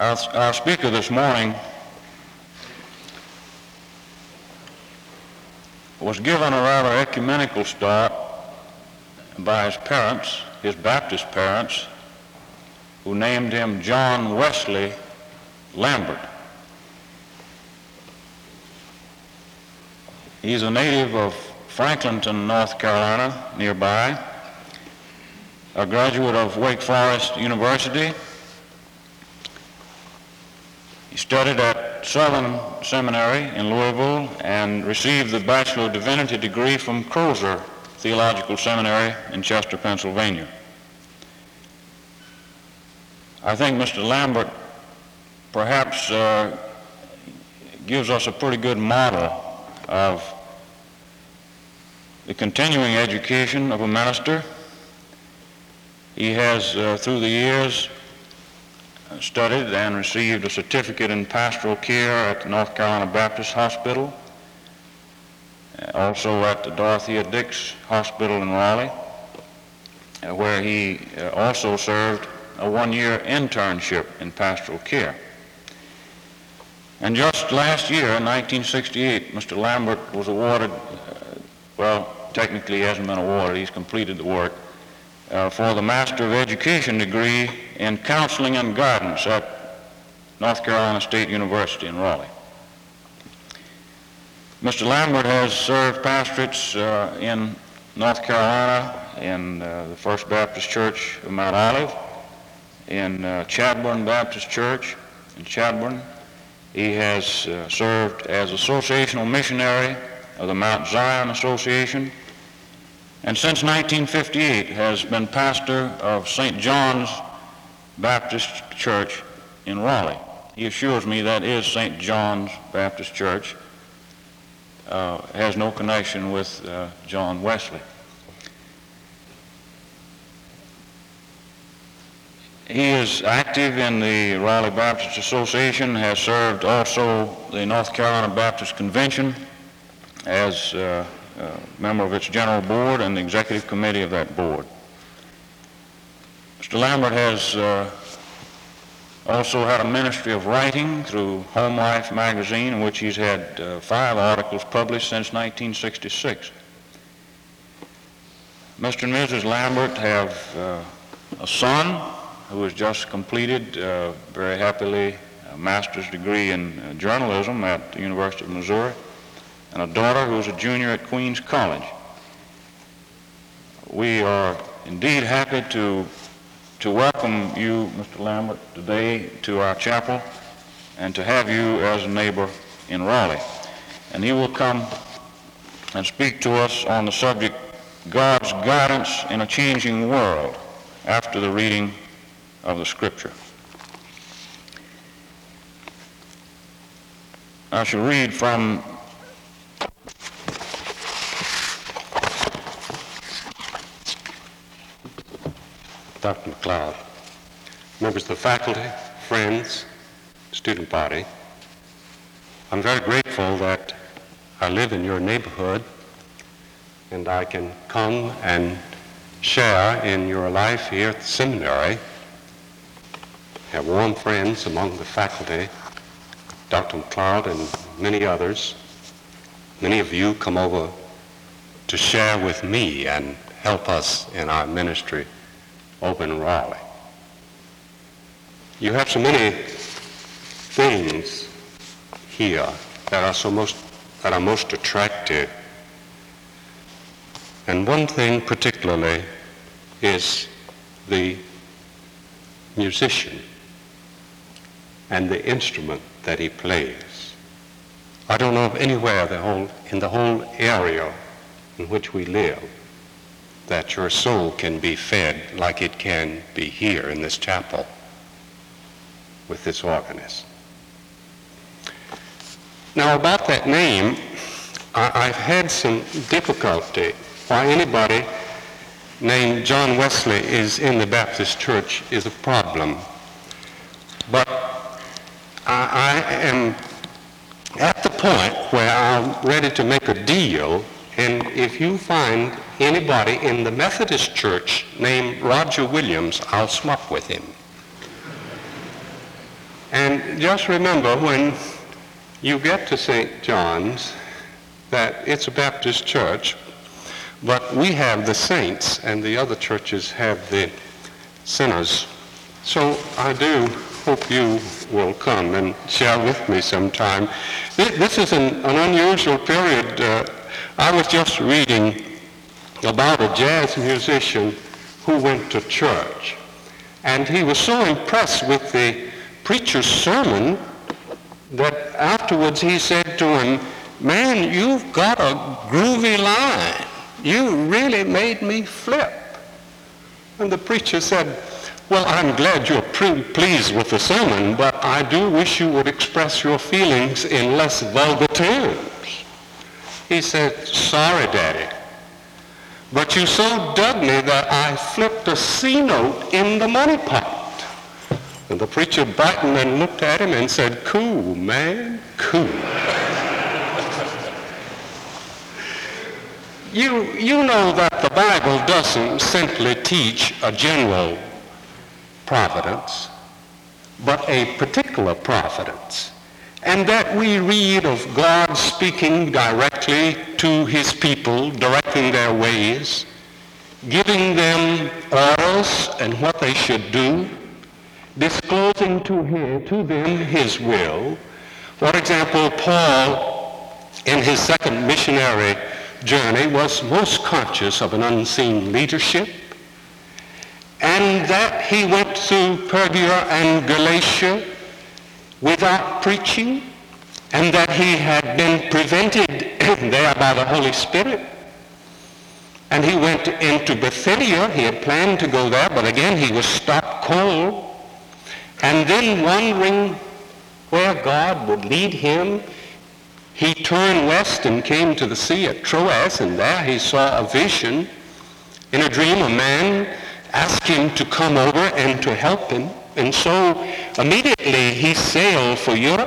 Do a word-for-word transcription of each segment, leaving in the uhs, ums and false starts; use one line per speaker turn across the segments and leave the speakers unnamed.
Our, our speaker this morning was given a rather ecumenical start by his parents, his Baptist parents, who named him John Wesley Lambert. He's a native of Franklinton, North Carolina, nearby, a graduate of Wake Forest University. He studied at Southern Seminary in Louisville and received the Bachelor of Divinity degree from Crozer Theological Seminary in Chester, Pennsylvania. I think Mister Lambert perhaps uh, gives us a pretty good model of the continuing education of a minister. He has, uh, through the years, studied and received a certificate in pastoral care at the North Carolina Baptist Hospital, also at the Dorothea Dix Hospital in Raleigh, uh, where he uh, also served a one-year internship in pastoral care. And just last year, in nineteen sixty-eight, Mister Lambert was awarded, uh, well, technically he hasn't been awarded, he's completed the work, Uh, for the Master of Education degree in Counseling and Guidance at North Carolina State University in Raleigh. Mister Lambert has served pastorates uh, in North Carolina, in uh, the First Baptist Church of Mount Olive, in uh, Chadbourne Baptist Church in Chadbourne. He has uh, served as associational missionary of the Mount Zion Association, and since nineteen fifty-eight has been pastor of Saint John's Baptist Church in Raleigh. He assures me that is Saint John's Baptist Church, uh, has no connection with uh, John Wesley. He is active in the Raleigh Baptist Association, has served also the North Carolina Baptist Convention as uh, Uh, member of its general board and the executive committee of that board. Mister Lambert has uh, also had a ministry of writing through Home Life magazine, in which he's had uh, five articles published since nineteen sixty-six. Mister and Missus Lambert have uh, a son who has just completed, uh, very happily, a master's degree in uh, journalism at the University of Missouri, and a daughter who is a junior at Queens College. We are indeed happy to, to welcome you, Mister Lambert, today to our chapel and to have you as a neighbor in Raleigh. And he will come and speak to us on the subject, God's Guidance in a Changing World, after the reading of the Scripture. I shall read from
Doctor McLeod, members of the faculty, friends, student body, I'm very grateful that I live in your neighborhood and I can come and share in your life here at the seminary. I have warm friends among the faculty, Doctor McLeod and many others. Many of you come over to share with me and help us in our ministry over in Raleigh. You have so many things here that are so most that are most attractive. And one thing particularly is the musician and the instrument that he plays. I don't know of anywhere the whole, in the whole area in which we live that your soul can be fed like it can be here in this chapel with this organist. Now about that name, I, I've had some difficulty. Why anybody named John Wesley is in the Baptist Church is a problem. But I, I am at the point where I'm ready to make a deal, and if you find anybody in the Methodist Church named Roger Williams, I'll swap with him. And just remember, when you get to Saint John's, that it's a Baptist church, but we have the saints and the other churches have the sinners. So I do hope you will come and share with me sometime. This is an, an unusual period. Uh, I was just reading about a jazz musician who went to church, and he was so impressed with the preacher's sermon that afterwards he said to him, "Man, you've got a groovy line. You really made me flip." And the preacher said, "Well, I'm glad you're pre- pleased with the sermon, but I do wish you would express your feelings in less vulgar terms." He said, "Sorry, Daddy, but you so dug me that I flipped a C note in the money pot." And the preacher brightened and looked at him and said, "Cool, man, cool." You, you know that the Bible doesn't simply teach a general providence, but a particular providence, and that we read of God speaking directly to his people, directing their ways, giving them orders and what they should do, disclosing to him, to them his will. For example, Paul, in his second missionary journey, was most conscious of an unseen leadership, and that he went through Pergia and Galatia without preaching, and that he had been prevented there by the Holy Spirit. And he went into Bithynia. He had planned to go there, but again he was stopped cold. And then, wondering where God would lead him, he turned west and came to the sea at Troas, and there he saw a vision. In a dream, a man asked him to come over and to help him. And so immediately he sailed for Europe.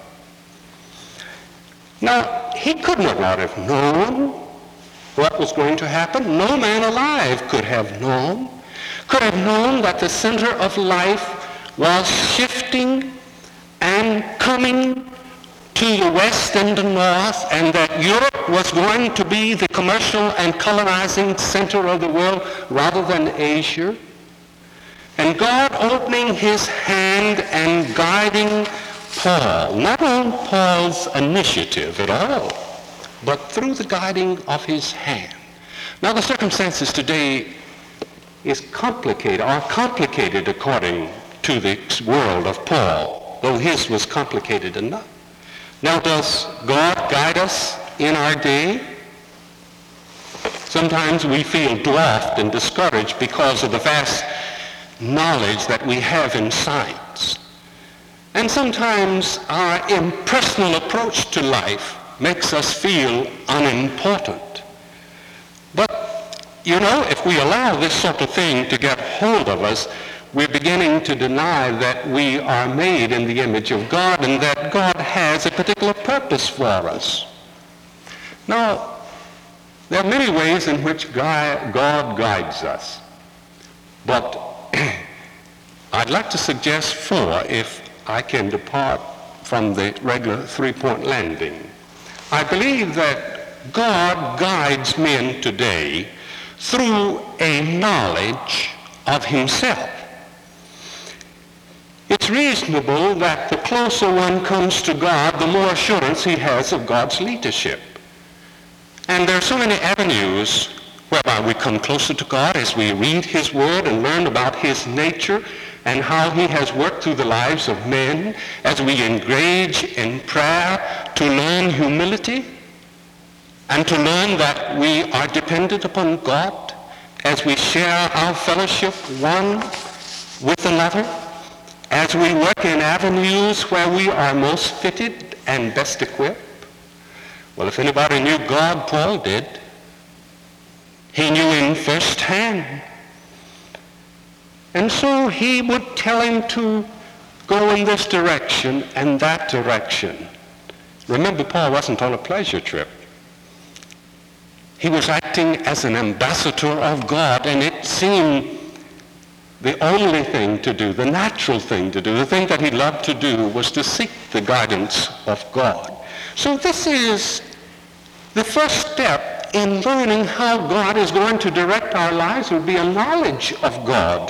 Now, he could not have known what was going to happen. No man alive could have known. Could have known that the center of life was shifting and coming to the west and the north, and that Europe was going to be the commercial and colonizing center of the world rather than Asia. And God opening his hand and guiding Paul, not on Paul's initiative at all, but through the guiding of his hand. Now the circumstances today is complicated, are complicated according to the world of Paul, though his was complicated enough. Now, does God guide us in our day? Sometimes we feel dwarfed and discouraged because of the vast knowledge that we have in science. And sometimes our impersonal approach to life makes us feel unimportant. But, you know, if we allow this sort of thing to get hold of us, we're beginning to deny that we are made in the image of God and that God has a particular purpose for us. Now, there are many ways in which God guides us, but I'd like to suggest four if I can depart from the regular three-point landing. I believe that God guides men today through a knowledge of himself. It's reasonable that the closer one comes to God, the more assurance he has of God's leadership. And there are so many avenues whereby we come closer to God as we read his word and learn about his nature and how he has worked through the lives of men, as we engage in prayer to learn humility and to learn that we are dependent upon God, as we share our fellowship one with another, as we work in avenues where we are most fitted and best equipped. Well, if anybody knew God, Paul did. He knew him firsthand. And so he would tell him to go in this direction and that direction. Remember, Paul wasn't on a pleasure trip. He was acting as an ambassador of God, and it seemed the only thing to do, the natural thing to do, the thing that he loved to do was to seek the guidance of God. So this is the first step in learning how God is going to direct our lives, would be a knowledge of God.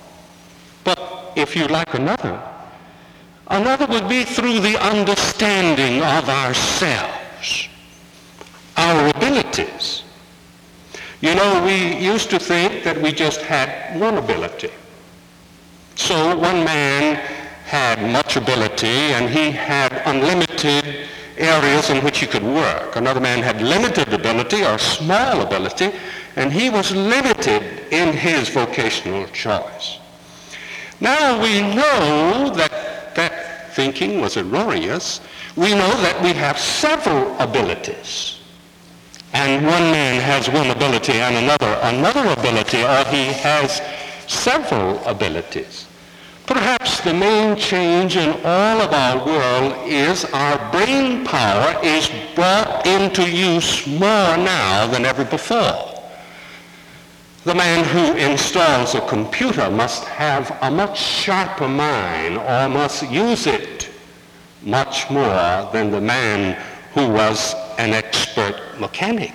But if you like another, another would be through the understanding of ourselves, our abilities. You know, we used to think that we just had one ability. So one man had much ability and he had unlimited areas in which he could work. Another man had limited ability or small ability, and he was limited in his vocational choice. Now we know that that thinking was erroneous. We know that we have several abilities. And one man has one ability and another another ability, or he has several abilities. Perhaps the main change in all of our world is our brain power is brought into use more now than ever before. The man who installs a computer must have a much sharper mind, or must use it much more than the man who was an expert mechanic.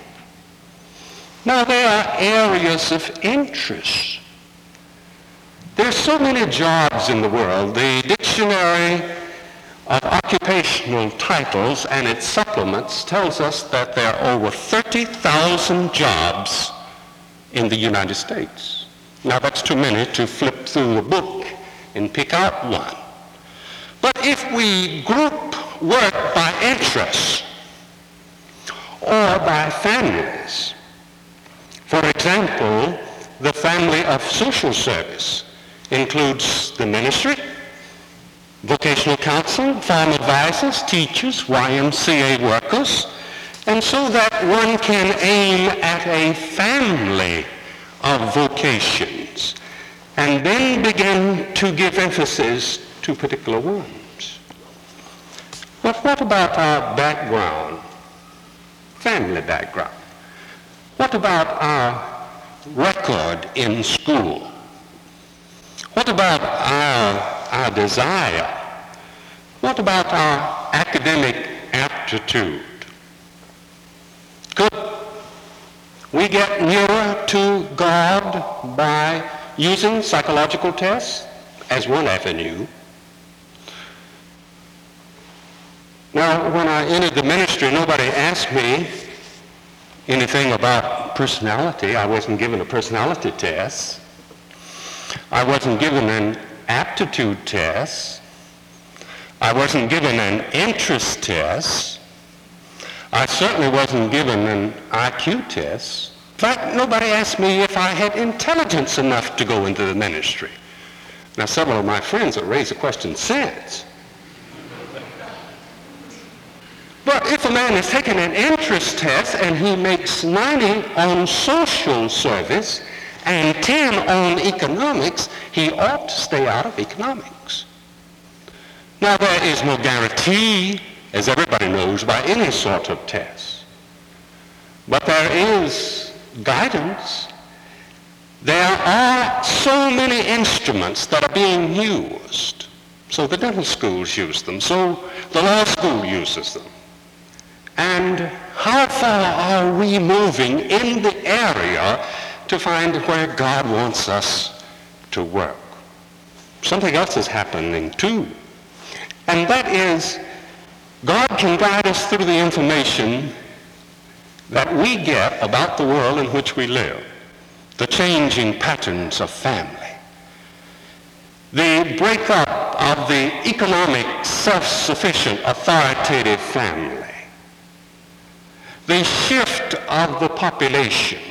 Now there are areas of interest. There's so many jobs in the world. The Dictionary of Occupational Titles and its supplements tells us that there are over thirty thousand jobs in the United States. Now that's too many to flip through the book and pick out one. But if we group work by interests or by families, for example, the family of social service includes the ministry, vocational counseling, farm advisors, teachers, Y M C A workers, and so that one can aim at a family of vocations and then begin to give emphasis to particular ones. But what about our background, family background? What about our record in school? What about our, our desire? What about our academic aptitude? Could we get nearer to God by using psychological tests as one avenue? Now, when I entered the ministry, nobody asked me anything about personality. I wasn't given a personality test. I wasn't given an aptitude test. I wasn't given an interest test. I certainly wasn't given an I Q test. In fact, nobody asked me if I had intelligence enough to go into the ministry. Now, several of my friends have raised the question since. But if a man has taken an interest test and he makes ninety on social service and ten on economics, he ought to stay out of economics. Now, there is no guarantee, as everybody knows, by any sort of test. But there is guidance. There are so many instruments that are being used. So the dental schools use them. So the law school uses them. And how far are we moving in the area to find where God wants us to work? Something else is happening too. And that is, God can guide us through the information that we get about the world in which we live, the changing patterns of family, the breakup of the economic, self-sufficient, authoritative family, the shift of the population,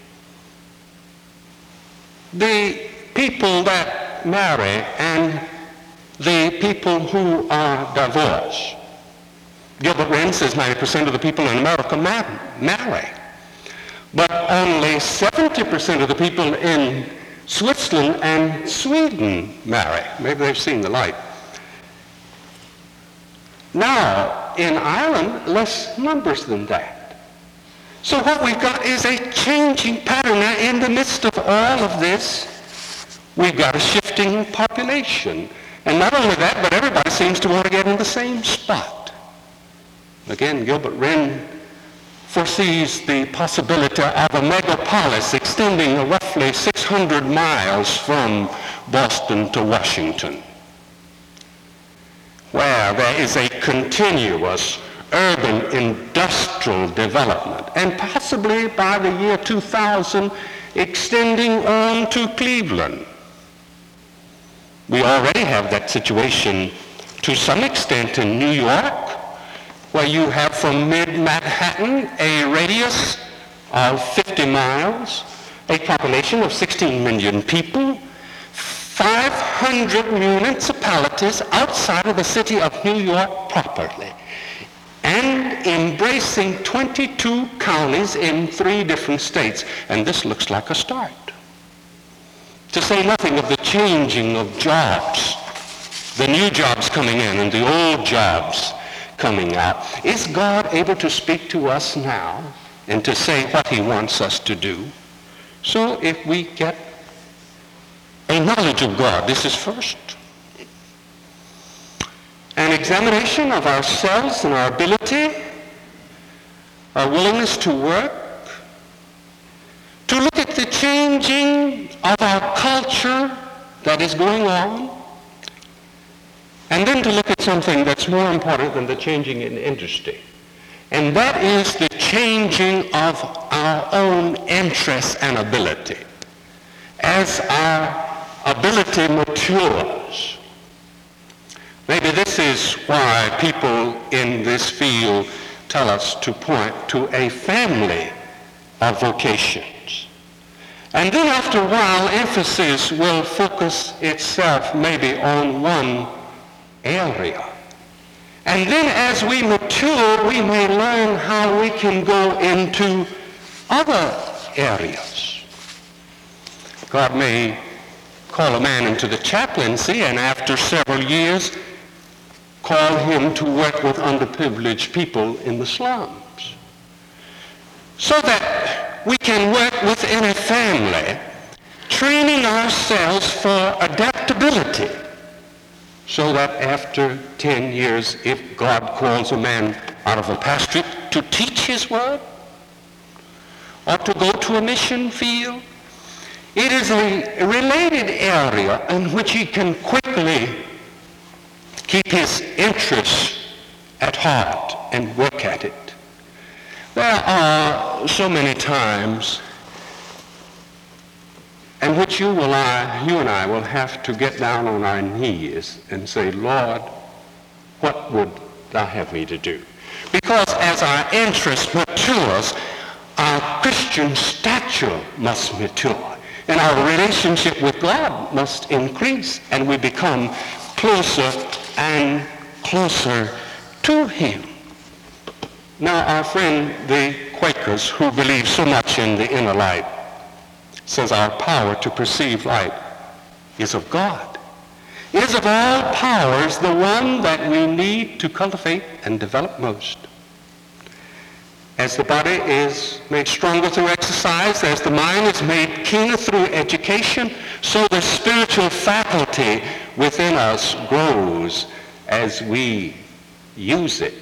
the people that marry and the people who are divorced. Gilbert Wren says ninety percent of the people in America marry, but only seventy percent of the people in Switzerland and Sweden marry. Maybe they've seen the light. Now, in Ireland, less numbers than that. So what we've got is a changing pattern. Now, in the midst of all of this, We've got a shifting population. And not only that, but everybody seems to want to get in the same spot. Again, Gilbert Wren foresees the possibility of a megapolis extending roughly six hundred miles from Boston to Washington, where there is a continuous urban industrial development, and possibly by the year two thousand extending on to Cleveland. We already have that situation to some extent in New York, where you have from mid-Manhattan a radius of fifty miles, a population of sixteen million people, five hundred municipalities outside of the city of New York properly, and embracing twenty-two counties in three different states. And this looks like a start. To say nothing of the changing of jobs, the new jobs coming in and the old jobs coming out. Is God able to speak to us now and to say what he wants us to do? So if we get a knowledge of God, this is first. An examination of ourselves and our ability, our willingness to work, to look at the changing of our culture that is going on, and then to look at something that's more important than the changing in industry. And that is the changing of our own interests and ability. As our ability matures, maybe this is why people in this field tell us to point to a family of vocations. And then after a while, emphasis will focus itself maybe on one area. And then as we mature, we may learn how we can go into other areas. God may call a man into the chaplaincy, and after several years, call him to work with underprivileged people in the slums. So that we can work within a family, training ourselves for adaptability, so that after ten years, if God calls a man out of a pastorate to teach his word or to go to a mission field, it is a related area in which he can quickly keep his interests at heart and work at it. There are so many times in which you will I, you and I will have to get down on our knees and say, Lord, what would thou have me to do? Because as our interest matures, our Christian stature must mature, and our relationship with God must increase, and we become closer and closer to him. Now, our friend, the Quakers, who believe so much in the inner light, says our power to perceive light is of God. It is of all powers the one that we need to cultivate and develop most. As the body is made stronger through exercise, as the mind is made keener through education, so the spiritual faculty within us grows as we use it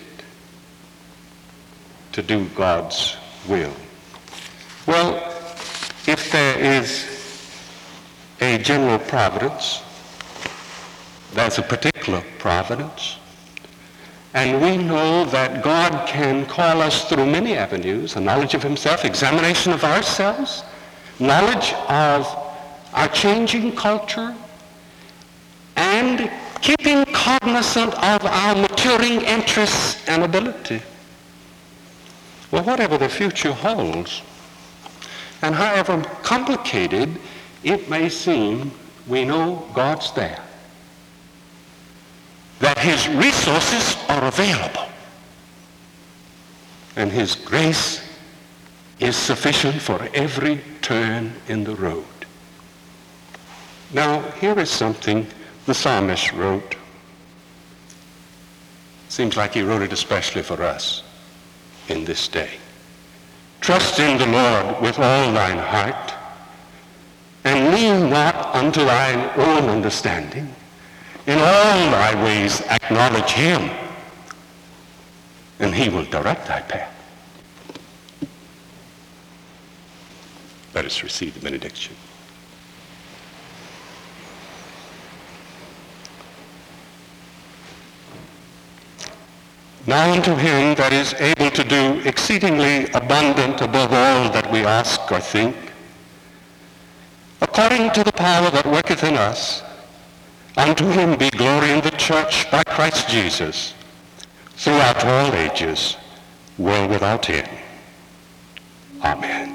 to do God's will. Well, if there is a general providence, there's a particular providence. And we know that God can call us through many avenues: a knowledge of himself, examination of ourselves, knowledge of our changing culture, and keeping cognizant of our maturing interests and ability. Well, whatever the future holds, and however complicated it may seem, we know God's there, that his resources are available, and his grace is sufficient for every turn in the road. Now, here is something the psalmist wrote. Seems like he wrote it especially for us in this day. Trust in the Lord with all thine heart, and lean not unto thine own understanding. In all thy ways acknowledge him, and he will direct thy path. Let us receive the benediction. Now unto him that is able to do exceedingly abundant above all that we ask or think, according to the power that worketh in us, unto him be glory in the church by Christ Jesus, throughout all ages, world without end. Amen.